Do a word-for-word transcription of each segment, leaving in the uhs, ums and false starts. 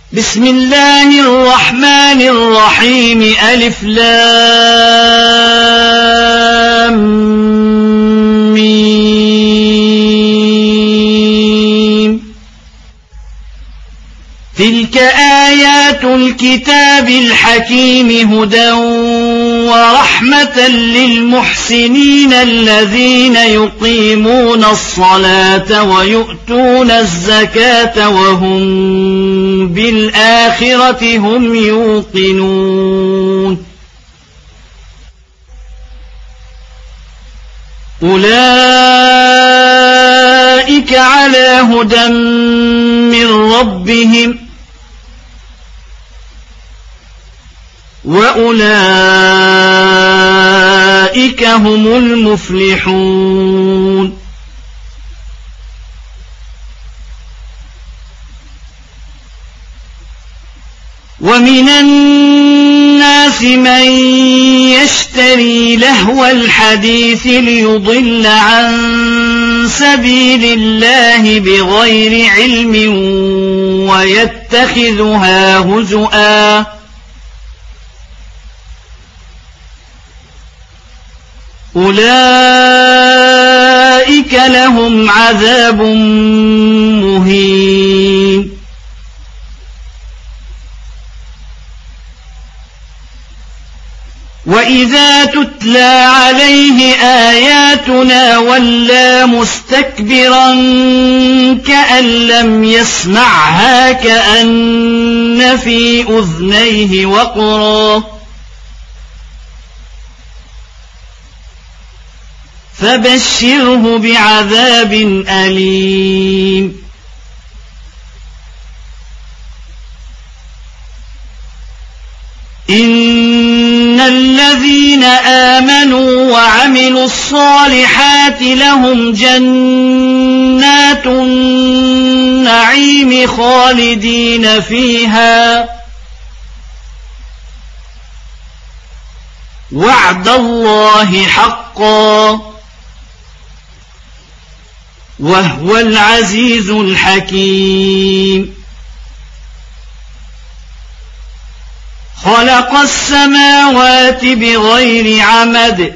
بسم الله الرحمن الرحيم ألف لام ميم تلك آيات الكتاب الحكيم هدى ورحمة للمحسنين الذين يقيمون الصلاة ويؤتون الزكاة وهم بالآخرة هم يوقنون أولئك على هدى من ربهم وأولئك هم المفلحون ومن الناس من يشتري لهو الحديث ليضل عن سبيل الله بغير علم ويتخذها هزؤا أولئك لهم عذاب مهين وإذا تتلى عليه آياتنا ولى مستكبرا كأن لم يسمعها كأن في أذنيه وقرا فبشره بعذاب أليم إن الذين آمنوا وعملوا الصالحات لهم جنات النعيم خالدين فيها وعد الله حقا وهو العزيز الحكيم خلق السماوات بغير عمد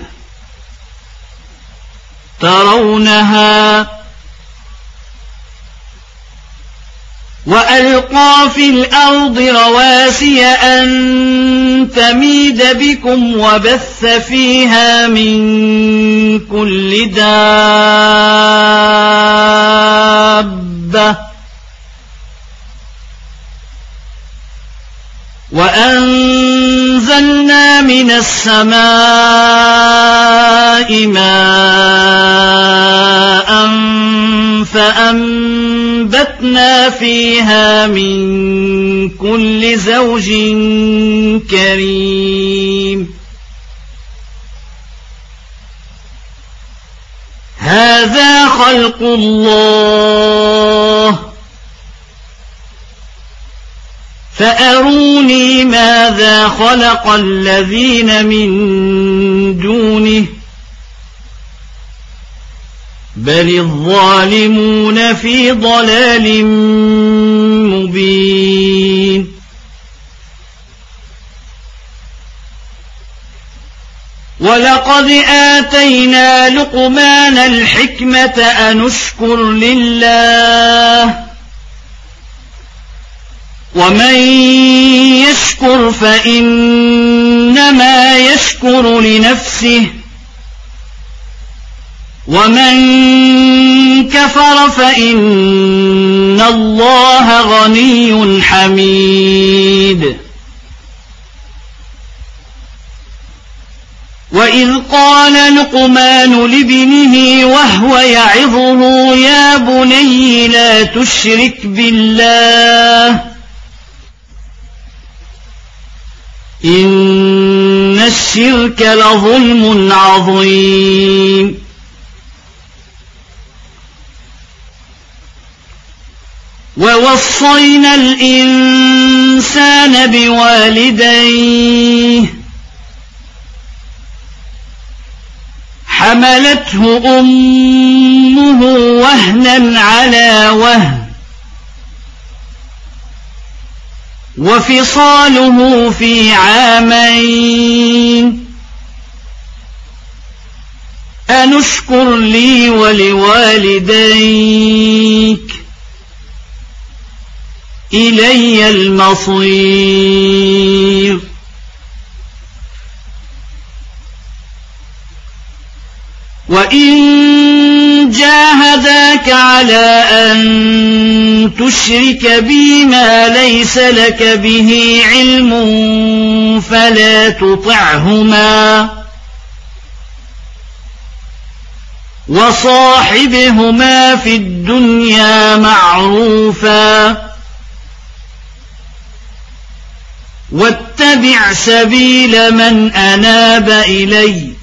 ترونها وألقى في الأرض رواسي أن تميد بكم وبث فيها من كل دابة وأنزلنا من السماء ماء فأنبتنا فيها من كل زوج كريم هذا خلق الله فأروني ماذا خلق الذين من دونه بل الظالمون في ضلال مبين ولقد آتينا لقمان الحكمة أن اشكر لله ومن يشكر فإنما يشكر لنفسه ومن كفر فإن الله غني حميد وإذ قال لقمان لابنه وهو يعظه يا بني لا تشرك بالله إن الشرك لظلم عظيم ووصينا الإنسان بوالديه حملته أمه وهنا على وهن وفصاله في عامين أن اشكر لي ولوالديك إلي المصير وإن جاهداك على أن تشرك بي ما ليس لك به علم فلا تطعهما وصاحبهما في الدنيا معروفا واتبع سبيل من أناب إلي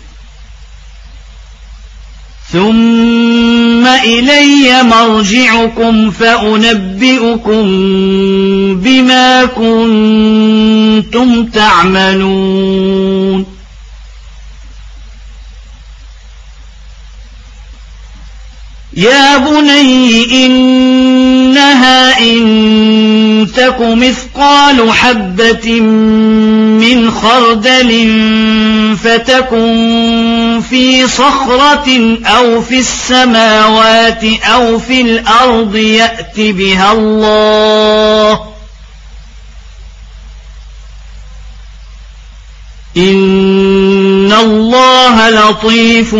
ثم إلي مرجعكم فأنبئكم بما كنتم تعملون يا بني إنها إن تك مثقال حبة من خردل فتكن في صخرة أو في السماوات أو في الأرض يأت بها الله إن الله لطيف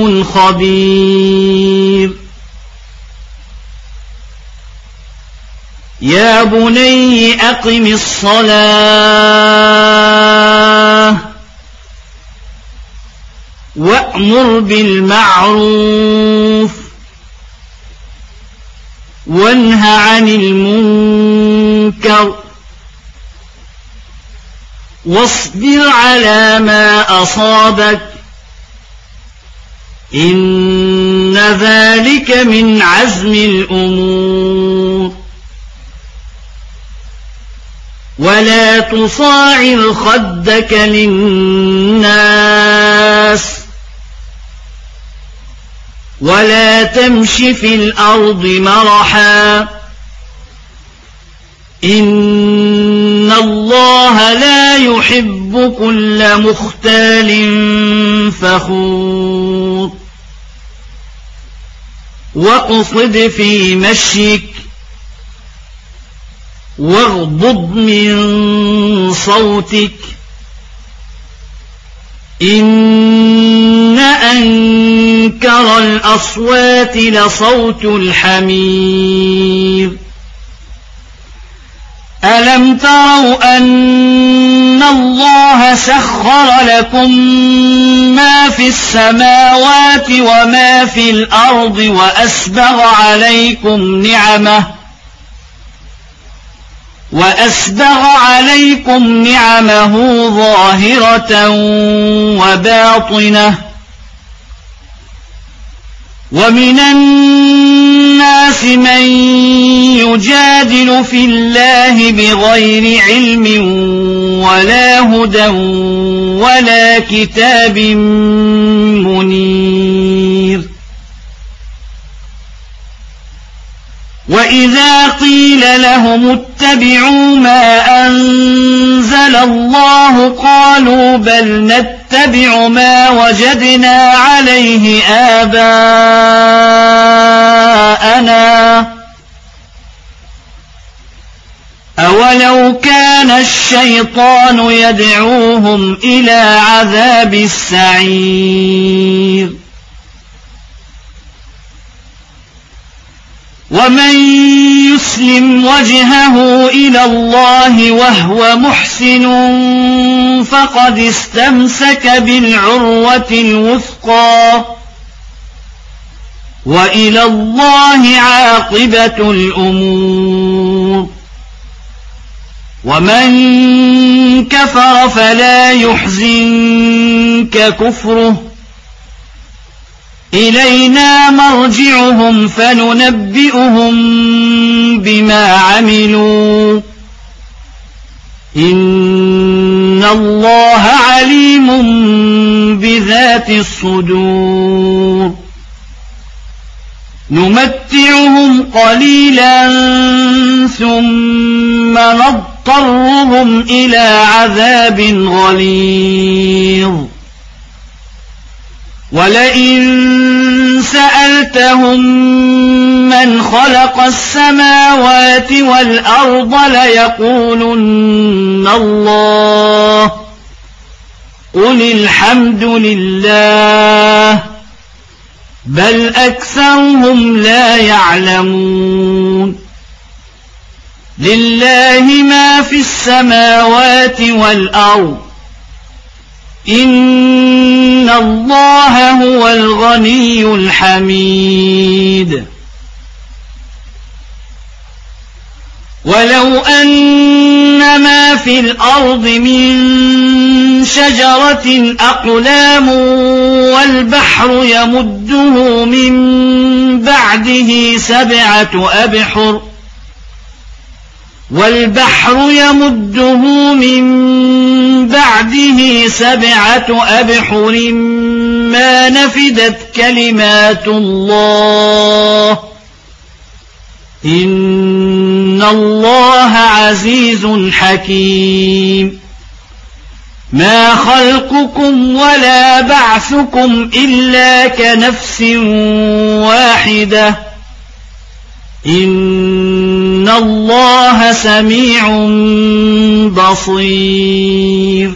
خبير يا بني أقم الصلاة وأمر بالمعروف وانه عن المنكر واصبر على ما أصابك إن ذلك من عزم الأمور ولا تصاعر خدك للناس ولا تمش في الأرض مرحا إن الله لا يحب كل مختال فخور واقصد في مشيك واغضض من صوتك إن أنكر الأصوات لصوت الحمير ألم تروا أن الله سخر لكم ما في السماوات وما في الأرض وأسبغ عليكم نعمه وأسبغ عليكم نعمه ظاهرة وباطنة ومن الناس من يجادل في الله بغير علم ولا هدى ولا كتاب منير وإذا قيل لهم اتبعوا ما أنزل الله قالوا بل نتبع ما وجدنا عليه آباءنا أولو كان الشيطان يدعوهم إلى عذاب السعير ومن يسلم وجهه إلى الله وهو محسن فقد استمسك بالعروة الوثقى وإلى الله عاقبة الأمور ومن كفر فلا يحزنك كفره إلينا مرجعهم فننبئهم بما عملوا إن الله عليم بذات الصدور نمتعهم قليلا ثم نضطرهم إلى عذاب غليظ ولئن سألتهم من خلق السماوات والأرض ليقولن الله قل الحمد لله بل أكثرهم لا يعلمون لله ما في السماوات والأرض إن الله هو الغني الحميد ولو أن ما في الأرض من شجرة أقلام والبحر يمده من بعده سبعة أبحر والبحر يمده من بعده سبعة أبحر ما نفدت كلمات الله إن الله عزيز حكيم ما خلقكم ولا بعثكم إلا كنفس واحدة إن الله سميع بصير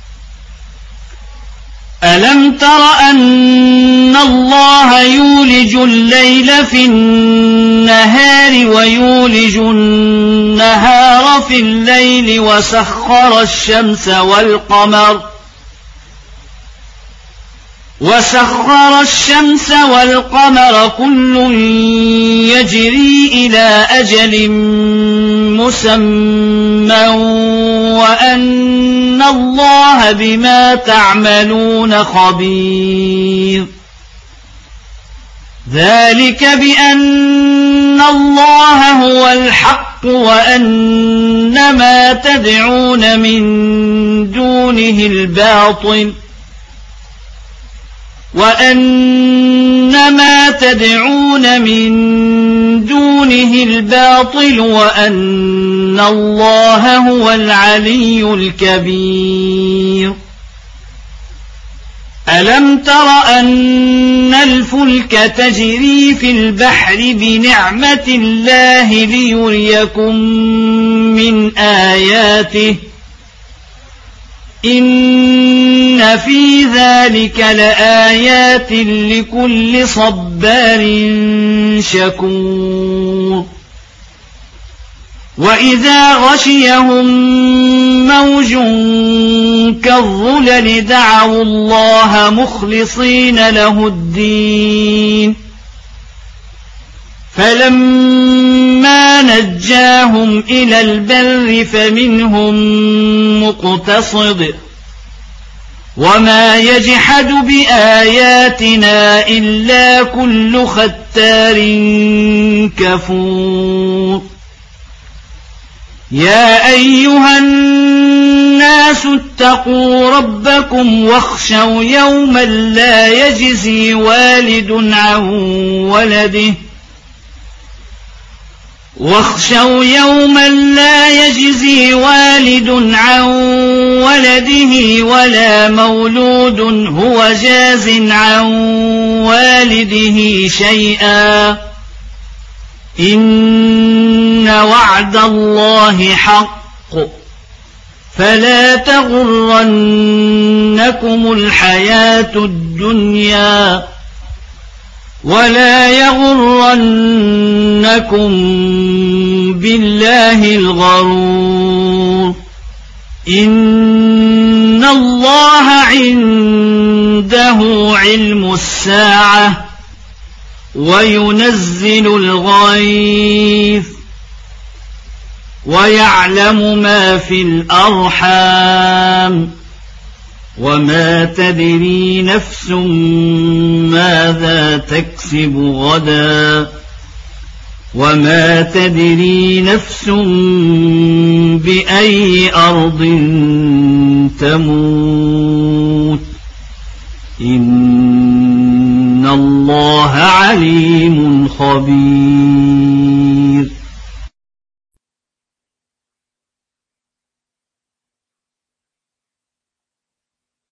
ألم تر أن الله يولج الليل في النهار ويولج النهار في الليل وسخر الشمس والقمر وسخر الشمس والقمر كل يجري إلى أجل مسمى وأن الله بما تعملون خبير ذلك بأن الله هو الحق وأن ما تدعون من دونه الباطل وأن ما تدعون من دونه الباطل وأن الله هو العلي الكبير ألم تر أن الفلك تجري في البحر بنعمة الله ليريكم من آياته إن في ذلك لآيات لكل صبار شكور وإذا غشيهم موج كالظلل دعوا الله مخلصين له الدين فلما نجاهم إلى البر فمنهم مقتصد وما يجحد بآياتنا إلا كل ختار كفور يا أيها الناس اتقوا ربكم واخشوا يوما لا يجزي والد عن ولده واخشوا يوما لا يجزي والد عن ولده ولا مولود هو جاز عن والده شيئا إن وعد الله حق فلا تغرنكم الحياة الدنيا ولا يغرنكم بالله الغرور إن الله عنده علم الساعة وينزل الغيث ويعلم ما في الأرحام وما تدري نفس ماذا تكسب غدا وما تدري نفس بأي أرض تموت إن الله عليم خبير.